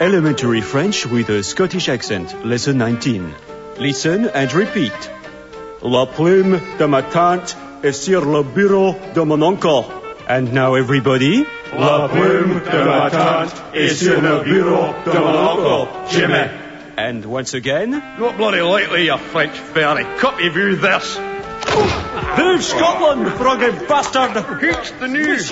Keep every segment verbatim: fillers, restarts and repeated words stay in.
Elementary French with a Scottish accent, lesson nineteen. Listen and repeat. La plume de ma tante est sur le bureau de mon oncle. And now everybody. La plume de ma tante est sur le bureau de mon oncle, Jimmy. And once again. Not bloody likely, you French fairy. Copy view this. Vive Scotland, froggy bastard! Here's the news.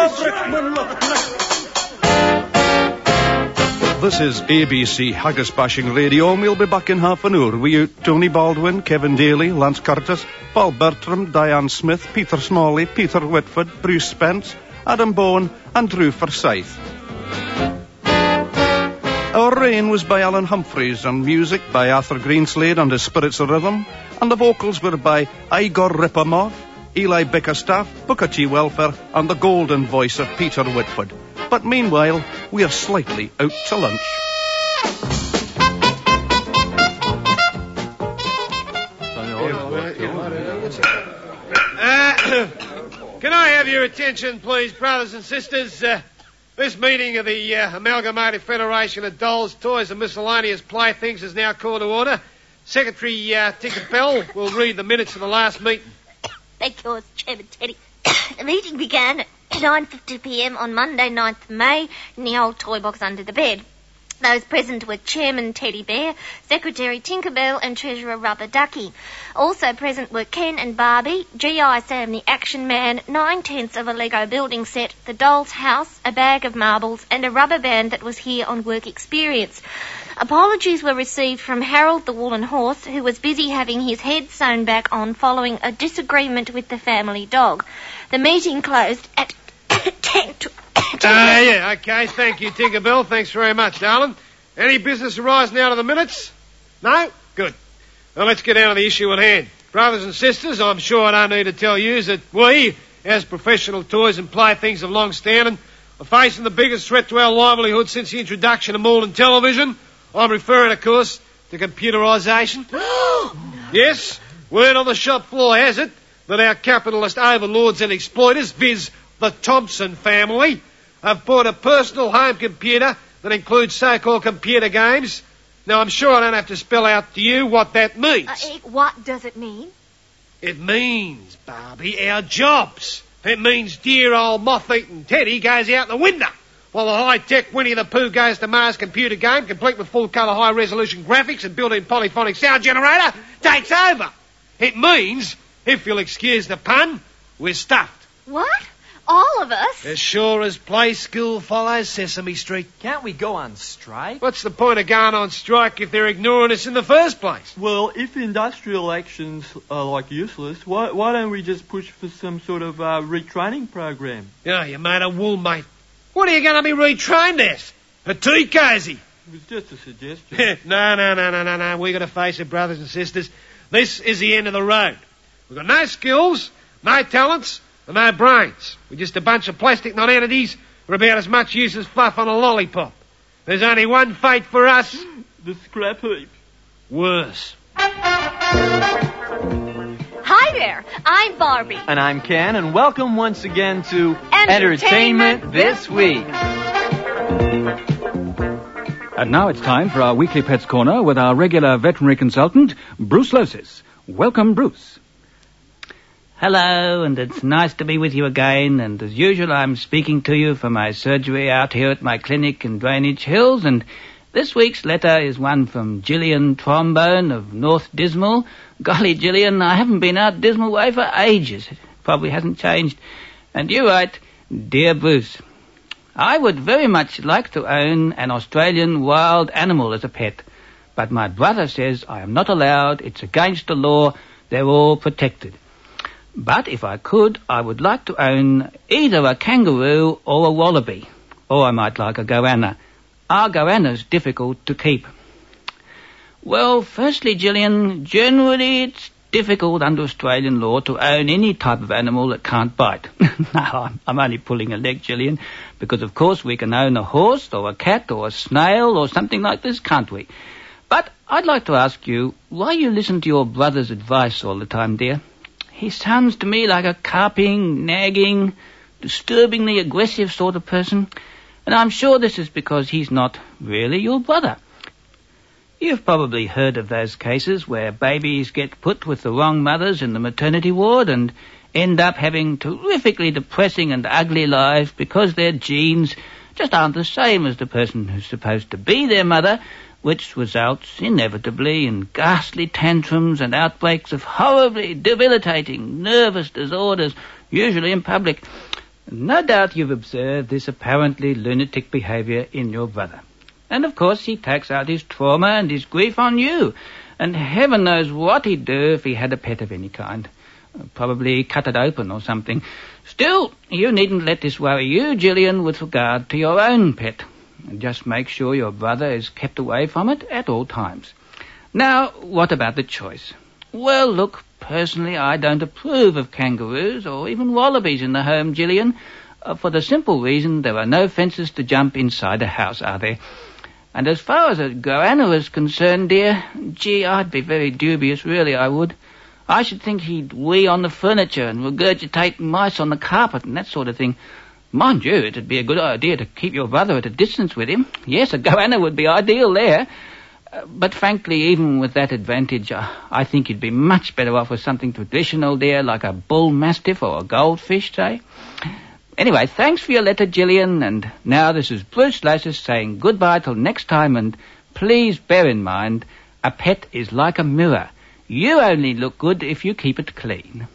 This is A B C Haggis Bashing Radio, and we'll be back in half an hour. We out Tony Baldwin, Kevin Daly, Lance Curtis, Paul Bertram, Diane Smith, Peter Smalley, Peter Whitford, Bruce Spence, Adam Bowen, and Drew Forsyth. Our Rain was by Alan Humphreys, and music by Arthur Greenslade and his Spirits of Rhythm, and the vocals were by Igor Ripamov, Eli Bickerstaff, Booker T. Welfare, and the golden voice of Peter Whitford. But meanwhile, we are slightly out to lunch. Uh, can I have your attention, please, brothers and sisters? Uh, this meeting of the uh, Amalgamated Federation of Dolls, Toys and Miscellaneous Playthings is now called to order. Secretary uh, Tinkerbell will read the minutes of the last meeting. Thank yours, Chairman Teddy. The meeting began at nine fifty p m on Monday, ninth of May, in the old toy box under the bed. Those present were Chairman Teddy Bear, Secretary Tinkerbell, and Treasurer Rubber Ducky. Also present were Ken and Barbie, G I Sam the Action Man, nine-tenths of a Lego building set, the doll's house, a bag of marbles, and a rubber band that was here on work experience. Apologies were received from Harold the Woolen Horse, who was busy having his head sewn back on following a disagreement with the family dog. The meeting closed at ten to... Ah, uh, yeah, okay, thank you, Tinkerbell. Thanks very much, darling. Any business arising out of the minutes? No? Good. Well, let's get down to the issue at hand. Brothers and sisters, I'm sure I don't need to tell you that we, as professional toys and playthings of long standing, are facing the biggest threat to our livelihood since the introduction of modern television. I'm referring, of course, to computerisation. Yes, word on the shop floor has it that our capitalist overlords and exploiters, viz. The Thompson family, have bought a personal home computer that includes so-called computer games. Now, I'm sure I don't have to spell out to you what that means. Uh, what does it mean? It means, Barbie, our jobs. It means dear old moth-eaten Teddy goes out the window, while the high-tech Winnie the Pooh Goes to Mars computer game, complete with full-colour high-resolution graphics and built-in polyphonic sound generator, takes over. It means, if you'll excuse the pun, we're stuffed. What? All of us? As sure as play school follows Sesame Street. Can't we go on strike? What's the point of going on strike if they're ignoring us in the first place? Well, if industrial actions are, like, useless, why, why don't we just push for some sort of uh, retraining program? Oh, you made a wool, mate. What are you going to be retrained as? A tea cozy? It was just a suggestion. no, no, no, no, no, no. We've got to face it, brothers and sisters. This is the end of the road. We've got no skills, no talents, and no brains. We're just a bunch of plastic nonentities who are about as much use as fluff on a lollipop. There's only one fate for us. The scrap heap. Worse. Hi there, I'm Barbie. And I'm Ken, and welcome once again to Entertainment, Entertainment This Week. And now it's time for our weekly Pets Corner with our regular veterinary consultant, Bruce Losis. Welcome, Bruce. Hello, and it's nice to be with you again, and as usual I'm speaking to you from my surgery out here at my clinic in Drainage Hills, and this week's letter is one from Gillian Trombone of North Dismal. Golly, Gillian, I haven't been out Dismal way for ages. It probably hasn't changed. And you write, Dear Bruce, I would very much like to own an Australian wild animal as a pet, but my brother says I am not allowed, it's against the law, they're all protected. But if I could, I would like to own either a kangaroo or a wallaby. Or I might like a goanna. Are goannas difficult to keep? Well, firstly, Gillian, generally it's difficult under Australian law to own any type of animal that can't bite. No, I'm, I'm only pulling a leg, Gillian, because of course we can own a horse or a cat or a snail or something like this, can't we? But I'd like to ask you why you listen to your brother's advice all the time, dear. He sounds to me like a carping, nagging, disturbingly aggressive sort of person. And I'm sure this is because he's not really your brother. You've probably heard of those cases where babies get put with the wrong mothers in the maternity ward and end up having terrifically depressing and ugly lives because their genes just aren't the same as the person who's supposed to be their mother, which results inevitably in ghastly tantrums and outbreaks of horribly debilitating nervous disorders, usually in public. No doubt you've observed this apparently lunatic behaviour in your brother. And of course he takes out his trauma and his grief on you, and heaven knows what he'd do if he had a pet of any kind. Probably cut it open or something. Still, you needn't let this worry you, Gillian, with regard to your own pet. Just make sure your brother is kept away from it at all times. Now, what about the choice? Well, look, personally, I don't approve of kangaroos or even wallabies in the home, Gillian, uh, for the simple reason there are no fences to jump inside a house, are there? And as far as a goanna is concerned, dear, gee, I'd be very dubious, really, I would. I should think he'd wee on the furniture and regurgitate mice on the carpet and that sort of thing. Mind you, it'd be a good idea to keep your brother at a distance with him. Yes, a goanna would be ideal there. Uh, but frankly, even with that advantage, uh, I think you'd be much better off with something traditional, dear, like a bull mastiff or a goldfish, say. Anyway, thanks for your letter, Gillian, and now this is Bruce Losis saying goodbye till next time, and please bear in mind, a pet is like a mirror. You only look good if you keep it clean.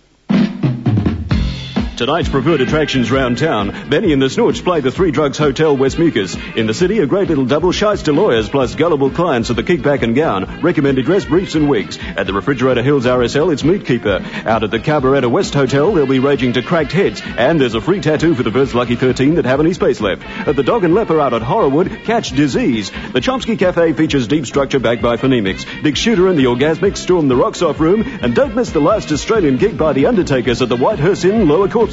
Tonight's preferred attractions round town. Benny and the Snorch play the Three Drugs Hotel, West Mucus. In the city, a great little double shyster lawyers plus gullible clients at the Kickback and Gown. Recommended dress, briefs and wigs. At the Refrigerator Hills R S L, it's Meat Keeper. Out at the Carburettor West Hotel, they'll be raging to cracked heads. And there's a free tattoo for the first lucky thirteen that have any space left. At the Dog and Leper out at Horrorwood, catch disease. The Chomsky Cafe features deep structure backed by phonemics. Dick Shooter and the Orgasmics storm the Rocks Off Room. And don't miss the last Australian gig by the Undertakers at the Whitehurst Inn, Lower Corpsing.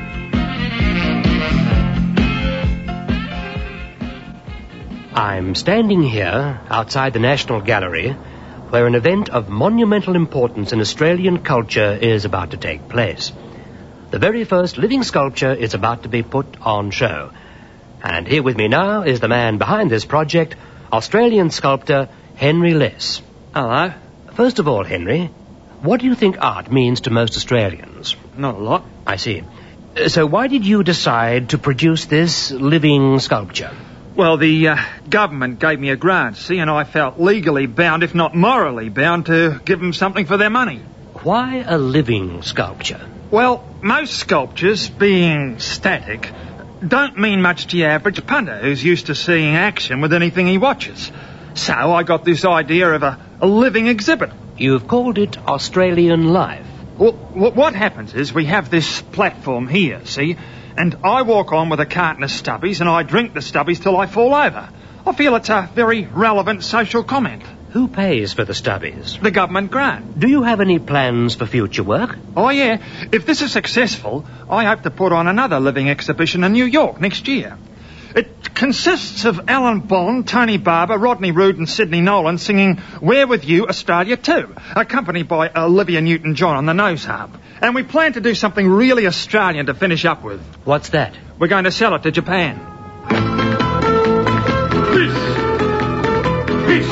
I'm standing here outside the National Gallery where an event of monumental importance in Australian culture is about to take place. The very first living sculpture is about to be put on show. And here with me now is the man behind this project, Australian sculptor Henry Less. Hello. First of all, Henry, what do you think art means to most Australians? Not a lot. I see. So why did you decide to produce this living sculpture? Well, the uh, government gave me a grant, see, and I felt legally bound, if not morally bound, to give them something for their money. Why a living sculpture? Well, most sculptures, being static, don't mean much to your average punter who's used to seeing action with anything he watches. So I got this idea of a, a living exhibit. You've called it Australian Life. Well, what happens is we have this platform here, see? And I walk on with a carton of stubbies and I drink the stubbies till I fall over. I feel it's a very relevant social comment. Who pays for the stubbies? The government grant. Do you have any plans for future work? Oh, yeah. If this is successful, I hope to put on another living exhibition in New York next year. It consists of Alan Bond, Tony Barber, Rodney Rood and Sidney Nolan singing We're With You, Australia Too, accompanied by Olivia Newton-John on the nose harp. And we plan to do something really Australian to finish up with. What's that? We're going to sell it to Japan. Peace. Peace.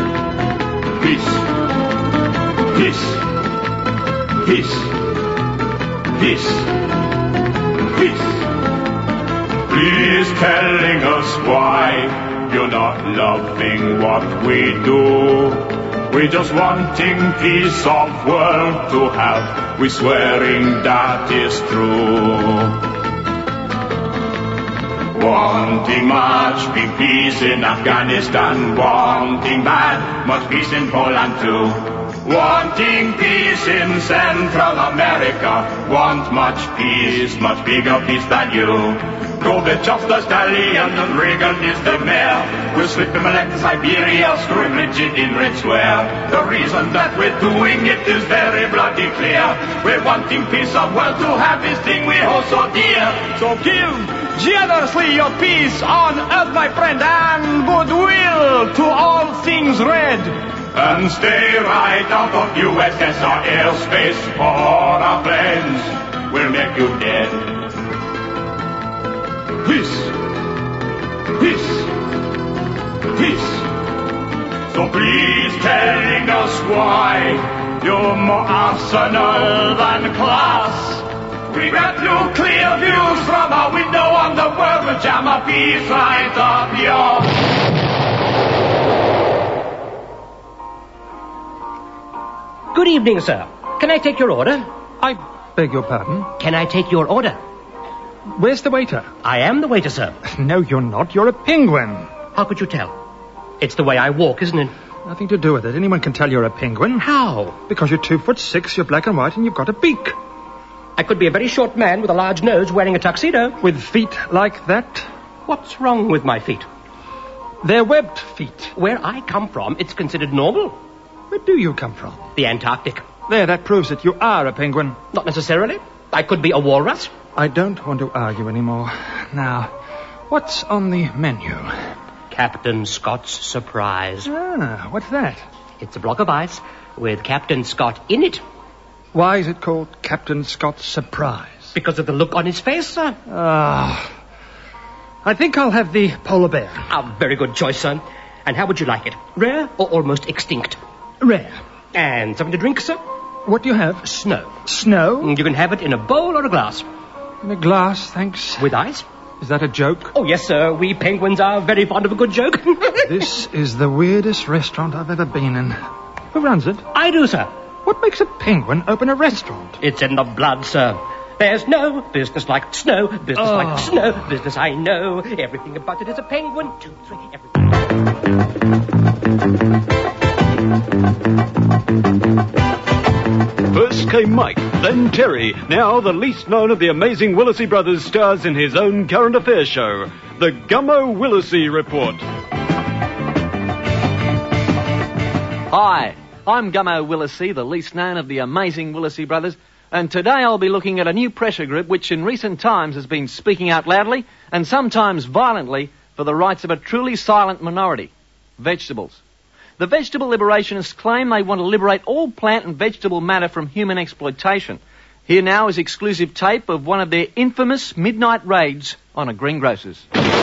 Peace. Peace. Peace. Peace. Peace. Please telling us why you're not loving what we do. We're just wanting peace of world to have. We're swearing that is true. Wanting much big peace in Afghanistan. Wanting bad much peace in Poland too. Wanting peace in Central America. Want much peace, much bigger peace than you. Gorbachev's the stallion and Reagan is the mayor. We'll slip him elect to Siberia, screw him rigid in red swear. The reason that we're doing it is very bloody clear. We're wanting peace of world to have this thing we hold so dear. So give generously your peace on earth, my friend, and goodwill to all things red. And stay right out of U S S R airspace for our planes. We'll make you dead. Peace. He's telling us why you're more arsenal than class. We got nuclear views from our window on the world. We'll jam a piece right up your... Good evening, sir. Can I take your order? I beg your pardon? Can I take your order? Where's the waiter? I am the waiter, sir. No, you're not. You're a penguin. How could you tell? It's the way I walk, isn't it? Nothing to do with it. Anyone can tell you're a penguin. How? Because you're two foot six, you're black and white, and you've got a beak. I could be a very short man with a large nose wearing a tuxedo. With feet like that? What's wrong with my feet? They're webbed feet. Where I come from, it's considered normal. Where do you come from? The Antarctic. There, that proves it. You are a penguin. Not necessarily. I could be a walrus. I don't want to argue anymore. Now, what's on the menu? Captain Scott's surprise. Ah, what's that? It's a block of ice with Captain Scott in it. Why is it called Captain Scott's surprise? Because of the look on his face, sir. Ah. I think I'll have the polar bear. A very good choice, son. And how would you like it? Rare or almost extinct? Rare. And something to drink, sir? What do you have? Snow. Snow? You can have it in a bowl or a glass. In a glass, thanks. With ice? Is that a joke? Oh, yes, sir. We penguins are very fond of a good joke. This is the weirdest restaurant I've ever been in. Who runs it? I do, sir. What makes a penguin open a restaurant? It's in the blood, sir. There's no business like snow, business Oh. like snow, business I know. Everything about it is a penguin. Two, three, everything. First came Mike, then Terry. Now the least known of the amazing Willisey brothers stars in his own current affairs show, the Gummo Willisey Report. Hi, I'm Gummo Willisey, the least known of the amazing Willisey brothers, and today I'll be looking at a new pressure group which in recent times has been speaking out loudly and sometimes violently for the rights of a truly silent minority, vegetables. The vegetable liberationists claim they want to liberate all plant and vegetable matter from human exploitation. Here now is exclusive tape of one of their infamous midnight raids on a greengrocer's.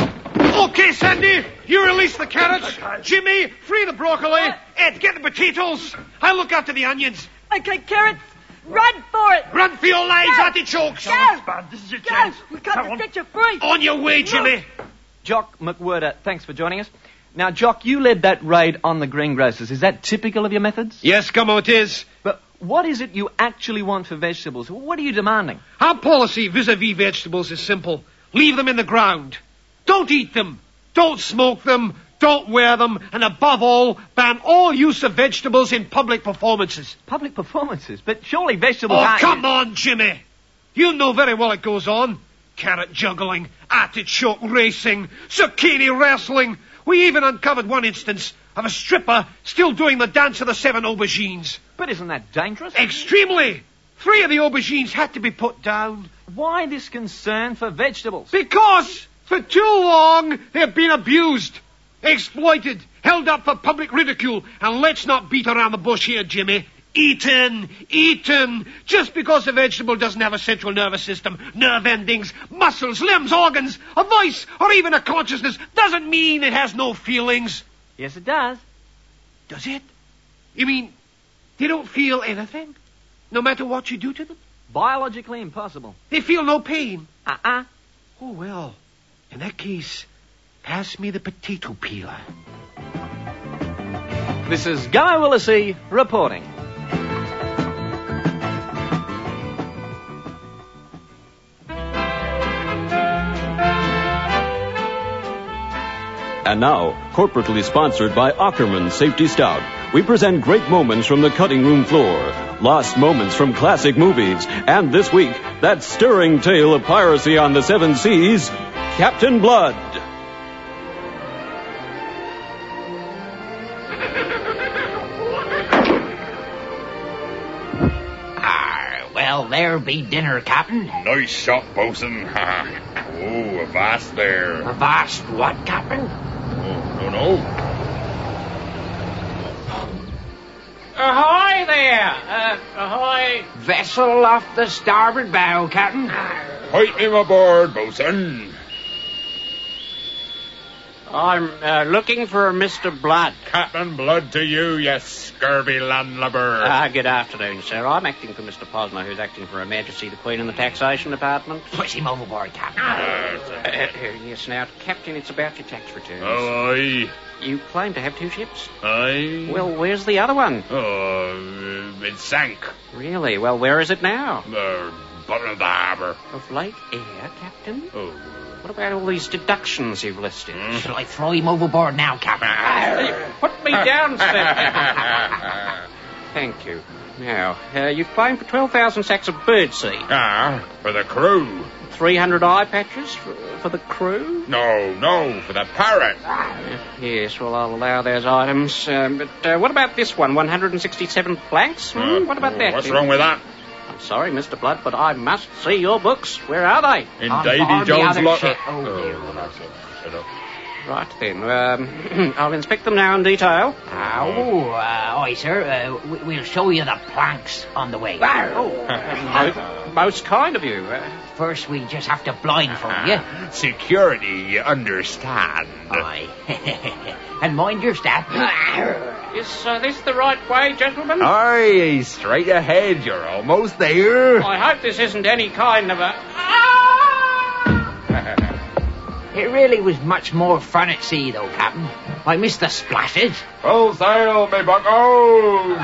Okay, Sandy, you release the carrots. Jimmy, free the broccoli. Ed, get the potatoes. I'll look after the onions. Okay, carrots, run for it. Run for your lives, Go. artichokes. Go. This is your Go. We've got to set you free. On your way, Jimmy. Jock McWhirter, thanks for joining us. Now, Jock, you led that raid on the greengrocers. Is that typical of your methods? Yes, Gummo, it is. But what is it you actually want for vegetables? What are you demanding? Our policy vis-a-vis vegetables is simple. Leave them in the ground. Don't eat them. Don't smoke them. Don't wear them. And above all, ban all use of vegetables in public performances. Public performances? But surely vegetables Oh, aren't... come on, Jimmy. You know very well it goes on. Carrot juggling, artichoke racing, zucchini wrestling. We even uncovered one instance of a stripper still doing the dance of the seven aubergines. But isn't that dangerous? Extremely. Three of the aubergines had to be put down. Why this concern for vegetables? Because for too long they've been abused, exploited, held up for public ridicule. And let's not beat around the bush here, Jimmy. Eaten, eaten. Just because a vegetable doesn't have a central nervous system, nerve endings, muscles, limbs, organs, a voice, or even a consciousness doesn't mean it has no feelings. Yes, it does. Does it? You mean they don't feel anything? No matter what you do to them? Biologically impossible. They feel no pain? Uh-uh. Oh, well, in that case, pass me the potato peeler. This is Guy Willisey reporting. And now, corporately sponsored by Ackerman Safety Stout, we present great moments from the cutting room floor, lost moments from classic movies, and this week, that stirring tale of piracy on the seven seas, Captain Blood. Ah, well, there be dinner, Captain. Nice shot, bosun. Oh, avast there. Avast what, Captain? Oh, no, no. Ahoy there! Uh, ahoy! Vessel off the starboard bow, Captain. Hoist him aboard, bosun. I'm uh, looking for a Mister Blood. Captain Blood to you, you scurvy landlubber. Ah, good afternoon, sir. I'm acting for Mister Posner, who's acting for Her Majesty the Queen in the Taxation Department. Push him overboard, Captain. Uh, uh, yes, now, Captain, it's about your tax returns. Oh, aye. You claim to have two ships? Aye. Well, where's the other one? Oh, uh, it sank. Really? Well, where is it now? Uh, bottom of the harbour. Of Lake Eyre, Captain? Oh. What about all these deductions you've listed? Mm. Shall I throw him overboard now, Captain? Hey, put me down, sir. Thank you. Now, uh, you claim for twelve thousand sacks of birdseed. Ah, for the crew. three hundred eye patches for, for the crew? No, no, for the parrot. Uh, yes, well, I'll allow those items. Um, but uh, what about this one? one hundred sixty-seven planks? Hmm? Uh, what about that? What's wrong with that? I'm sorry, Mister Blood, but I must see your books. Where are they? In Davy Jones' locker. Oh, dear. Oh, that's it. Shut up. Right then, um, I'll inspect them now in detail. Oh, uh, aye, sir. Uh, we- we'll show you the planks on the way. Oh, most, most kind of you. Uh, First, we just have to blindfold you. Security, you understand. Aye. And mind your step. is uh, this the right way, gentlemen? Aye, straight ahead. You're almost there. I hope this isn't any kind of a... It really was much more fun at sea, though, Captain. I missed the splashes. Full sail, me bucko!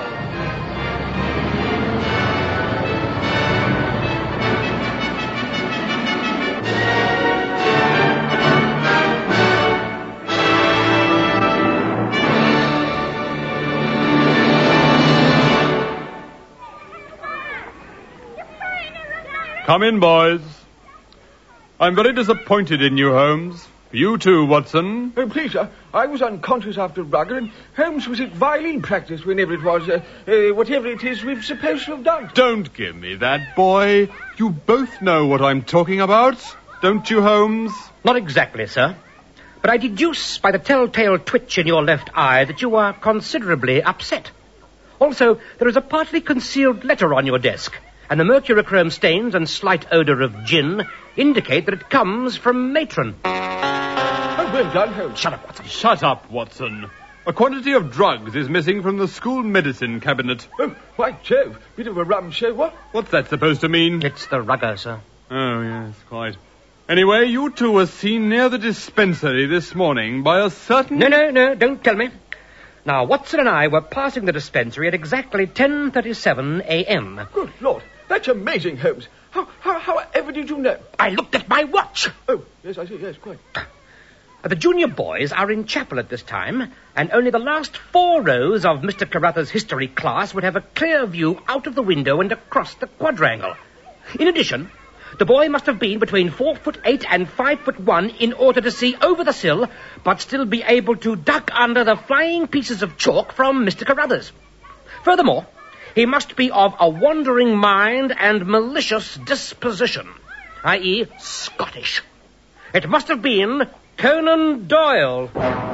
Come in, boys. I'm very disappointed in you, Holmes. You too, Watson. Oh, please, sir. I was unconscious after Rugger, and Holmes was at violin practice whenever it was, uh, uh, whatever it is we're supposed to have done. Don't give me that, boy. You both know what I'm talking about. Don't you, Holmes? Not exactly, sir. But I deduce by the telltale twitch in your left eye that you are considerably upset. Also, there is a partly concealed letter on your desk, and the mercurochrome stains and slight odour of gin indicate that it comes from Matron. Oh, well done, Holmes. Shut up, Watson. Shut up, Watson. A quantity of drugs is missing from the school medicine cabinet. Oh, by Jove. Bit of a rum show, what? What's that supposed to mean? It's the Rugger, sir. Oh, yes, quite. Anyway, you two were seen near the dispensary this morning by a certain... No, no, no, don't tell me. Now, Watson and I were passing the dispensary at exactly ten thirty-seven a.m. Good Lord. That's amazing, Holmes. How, how, however did you know? I looked at my watch. Oh, yes, I see, yes, quite. The junior boys are in chapel at this time, and only the last four rows of Mister Carruthers' history class would have a clear view out of the window and across the quadrangle. In addition, the boy must have been between four foot eight and five foot one in order to see over the sill, but still be able to duck under the flying pieces of chalk from Mister Carruthers. Furthermore, he must be of a wandering mind and malicious disposition, that is, Scottish. It must have been Conan Doyle.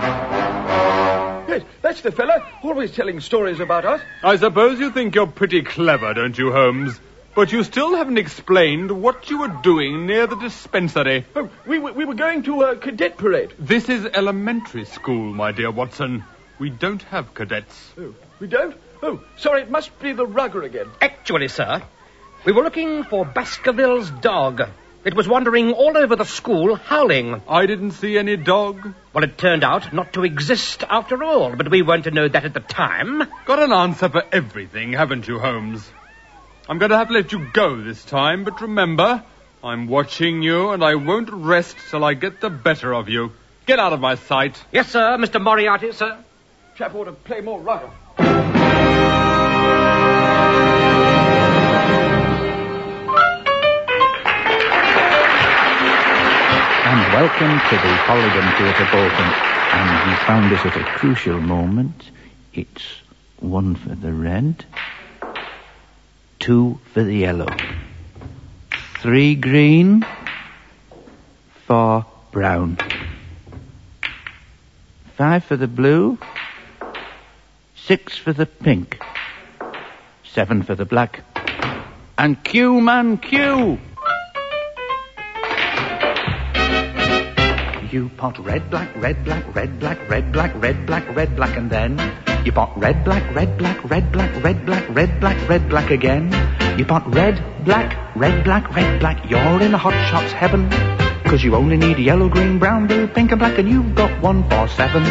Yes, that's the fella, always telling stories about us. I suppose you think you're pretty clever, don't you, Holmes? But you still haven't explained what you were doing near the dispensary. Oh, we, were- we were going to a cadet parade. This is elementary school, my dear Watson. We don't have cadets. Oh, we don't? Oh, sorry, it must be the Rugger again. Actually, sir, we were looking for Baskerville's dog. It was wandering all over the school, howling. I didn't see any dog. Well, it turned out not to exist after all, but we weren't to know that at the time. Got an answer for everything, haven't you, Holmes? I'm going to have to let you go this time, but remember, I'm watching you, and I won't rest till I get the better of you. Get out of my sight. Yes, sir, Mister Moriarty, sir. Chap ought to play more Rugger. And welcome to the Polygon Theatre Bolton. And you found us at a crucial moment. It's one for the red, two for the yellow, three green, four brown, five for the blue, six for the pink, seven for the black, and Q, man, Q! you pot red, black, red, black, red, black, red, black, red, black, red, black, and then you pot red, black, red, black, red, black, red, black, red, black, red, black again. You pot red, black, red, black, red, black. You're in a hot shots heaven. Cause you only need yellow, green, brown, blue, pink and black, and you've got one for seven.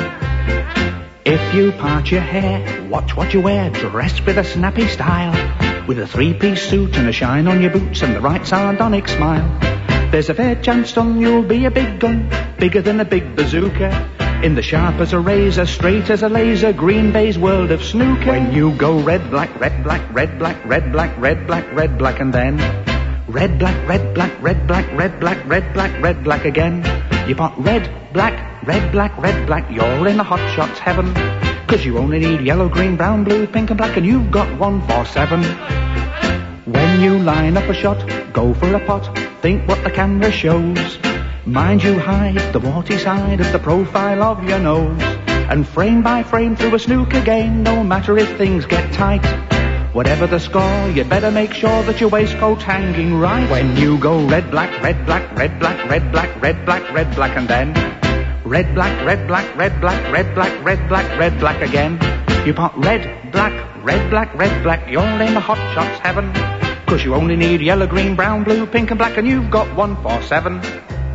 If you part your hair, watch what you wear, dressed with a snappy style, with a three-piece suit and a shine on your boots and the right sardonic smile. There's a fair chance, son, you'll be a big gun, bigger than a big bazooka, in the sharp as a razor, straight as a laser, Green Bay's world of snooker. When you go red, black, red, black, red, black, red, black, red, black, red, black, and then red, black, red, black, red, black, red, black, red, black, red, black again. You pot red, black, red, black, red, black. You're in the hot shots heaven. Cause you only need yellow, green, brown, blue, pink and black, and you've got one for seven. When you line up a shot, go for a pot, think what the camera shows. Mind you hide the warty side of the profile of your nose. And frame by frame through a snooker game, no matter if things get tight. Whatever the score, you better make sure that your waistcoat's hanging right. When you go red, black, red, black, red, black, red, black, red, black, red, black, and then red, black, red, black, red, black, red, black, red, black, red, black again. You pot red, black, red, black, red, black. You're in the hot shots heaven. Cause you only need yellow, green, brown, blue, pink and black, and you've got one for seven.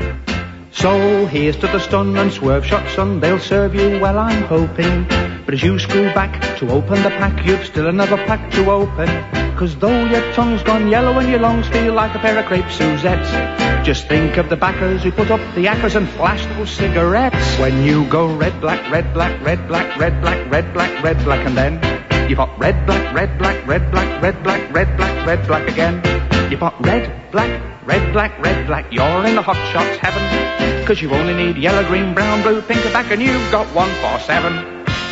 So here's to the stun and swerve shot, son. They'll serve you well, I'm hoping. But as you screw back to open the pack, you've still another pack to open. Cause though your tongue's gone yellow and your lungs feel like a pair of crepe Suzettes, just think of the backers who put up the yackers and flash those cigarettes. When you go red, black, red, black, red, black, red, black, red, black, red, black, and then you pop red, black, red, black, red, black, red, black, red, black, red, black again. You pop red, black, red, black, red, black. You're in the hot shots heaven. Cause you only need yellow, green, brown, blue, pink and black, and you've got one for seven.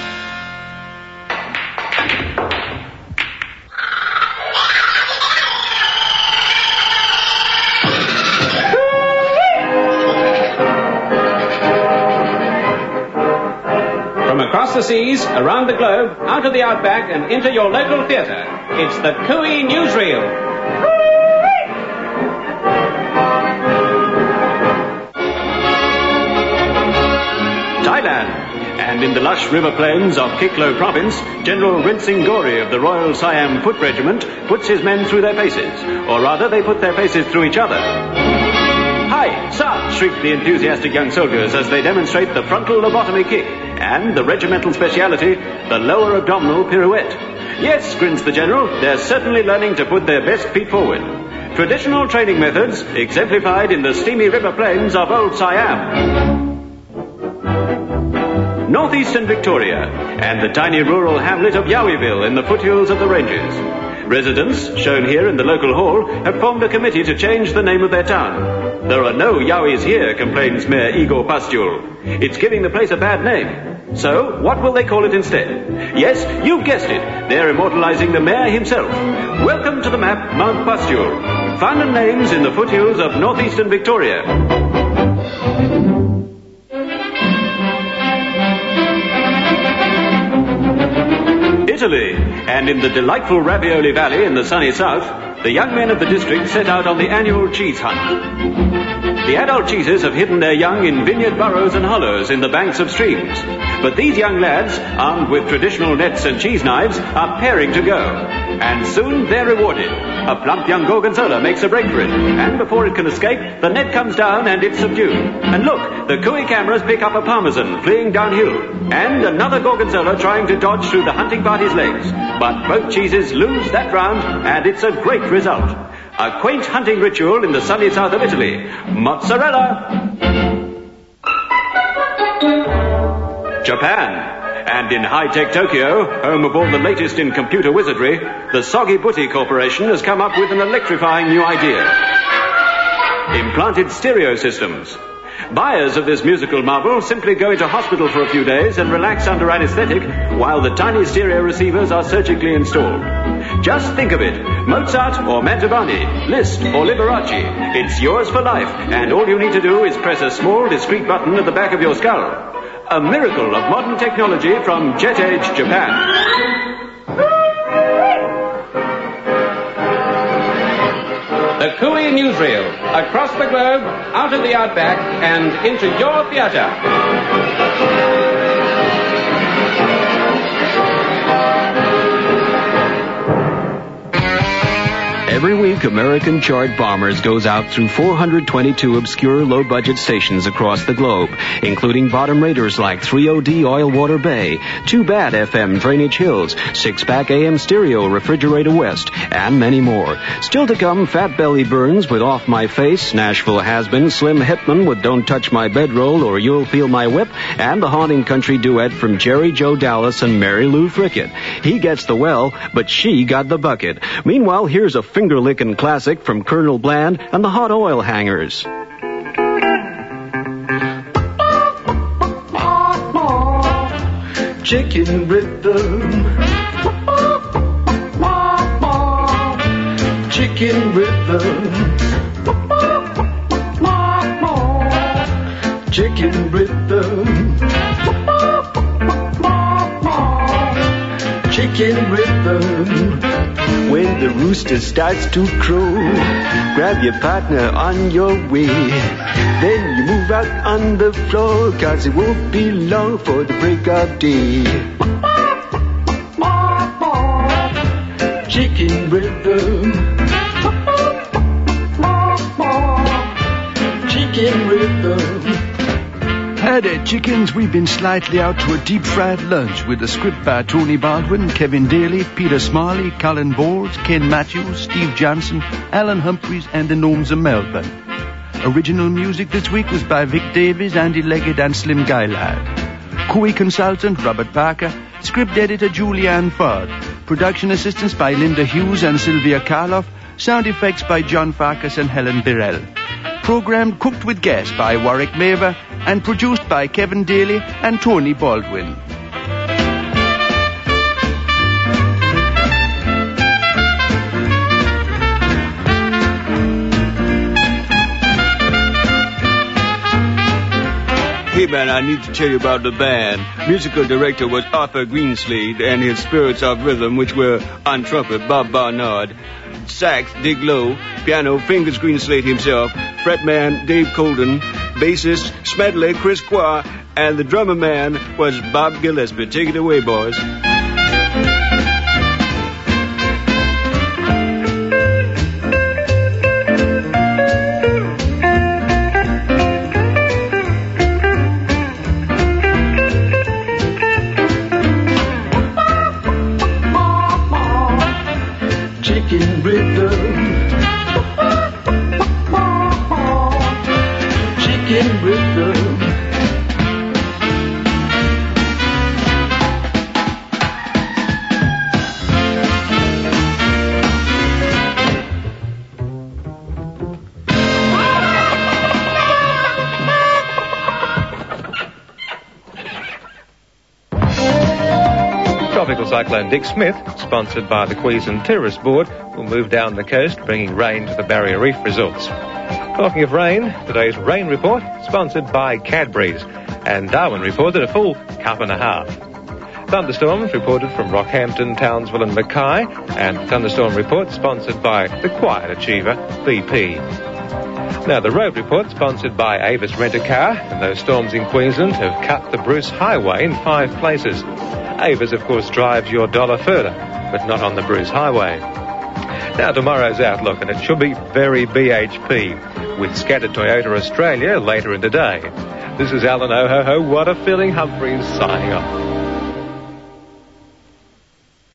From across the seas, around the globe, out of the outback and into your local theatre, it's the Cooey Newsreel. Thailand. And in the lush river plains of Kiklo province, General Rinsing Gori of the Royal Siam Foot Regiment puts his men through their paces, or rather they put their paces through each other. Hi, sa! Shriek the enthusiastic young soldiers as they demonstrate the frontal lobotomy kick and the regimental speciality, the lower abdominal pirouette. Yes, grins the general, they're certainly learning to put their best feet forward. Traditional training methods exemplified in the steamy river plains of Old Siam. Northeastern Victoria, and the tiny rural hamlet of Yowieville in the foothills of the ranges. Residents, shown here in the local hall, have formed a committee to change the name of their town. There are no Yowies here, complains Mayor Igor Pastule. It's giving the place a bad name. So, what will they call it instead? Yes, you've guessed it, they're immortalizing the mayor himself. Welcome to the map, Mount Pastule. Fun and names in the foothills of northeastern Victoria. Italy, and in the delightful Ravioli Valley in the sunny south, the young men of the district set out on the annual cheese hunt. The adult cheeses have hidden their young in vineyard burrows and hollows in the banks of streams. But these young lads, armed with traditional nets and cheese knives, are pairing to go. And soon they're rewarded. A plump young gorgonzola makes a break for it, and before it can escape, the net comes down and it's subdued. And look, the Cooey cameras pick up a parmesan fleeing downhill, and another gorgonzola trying to dodge through the hunting party's legs. But both cheeses lose that round, and it's a great result. A quaint hunting ritual in the sunny south of Italy. Mozzarella! Japan. And in high-tech Tokyo, home of all the latest in computer wizardry, the Soggy Butty Corporation has come up with an electrifying new idea. Implanted stereo systems. Buyers of this musical marvel simply go into hospital for a few days and relax under anesthetic while the tiny stereo receivers are surgically installed. Just think of it. Mozart or Mantovani, Liszt or Liberace. It's yours for life, and all you need to do is press a small, discreet button at the back of your skull. A miracle of modern technology from Jet Age Japan. The Cooey Newsreel. Across the globe, out of the outback, and into your theater. Every week, American Chart Bombers goes out through four hundred twenty-two obscure low-budget stations across the globe, including bottom raters like three O D Oil Water Bay, Too Bad F M Drainage Hills, Six-Pack A M Stereo Refrigerator West, and many more. Still to come, Fat Belly Burns with Off My Face, Nashville Has-Been, Slim Hitman with Don't Touch My Bedroll or You'll Feel My Whip, and the haunting country duet from Jerry Joe Dallas and Mary Lou Frickett. He gets the well, but she got the bucket. Meanwhile, here's a finger-licking classic from Colonel Bland and the Hot Oil Hangers. Chicken rhythm, chicken rhythm, chicken rhythm, chicken rhythm. When the rooster starts to crow, grab your partner on your way. Then you move out on the floor, cause it won't be long for the break of day. Chicken rhythm, chicken rhythm. Howdy, chickens. We've been slightly out to a deep-fried lunch with a script by Tony Baldwin, Kevin Daly, Peter Smalley, Colin Bowles, Ken Matthews, Steve Johnson, Alan Humphreys, and the Gnomes of Melbourne. Original music this week was by Vic Davies, Andy Leggett, and Slim Guyland. Cooey consultant Robert Parker, script editor Julianne Ford, production assistants by Linda Hughes and Sylvia Karloff, sound effects by John Farkas and Helen Birrell. Programmed Cooked with Gas by Warwick Maver and produced by Kevin Daly and Tony Baldwin. Hey man, I need to tell you about the band. Musical director was Arthur Greenslade and his Spirits of Rhythm, which were on trumpet Bob Barnard, sax Dig Low, piano Fingers Greenslade himself, fretman Dave Colden, bassist Smedley Chris Qua, and the drummer man was Bob Gillespie. Take it away, boys. Chicken rhythm, chicken rhythm. Tropical cyclone Dick Smith, sponsored by the Queensland Tourist Board, will move down the coast, bringing rain to the Barrier Reef resorts. Talking of rain, today's rain report, sponsored by Cadbury's, and Darwin reported a full cup and a half. Thunderstorms reported from Rockhampton, Townsville and Mackay, and Thunderstorm report sponsored by the Quiet Achiever, B P. Now, the road report sponsored by Avis Rent-A-Car, and those storms in Queensland have cut the Bruce Highway in five places. Avis, of course, drives your dollar further, but not on the Bruce Highway. Now, tomorrow's outlook, and it should be very B H P, with scattered Toyota Australia later in the day. This is Alan Ohoho, What a Feeling Humphreys, signing off.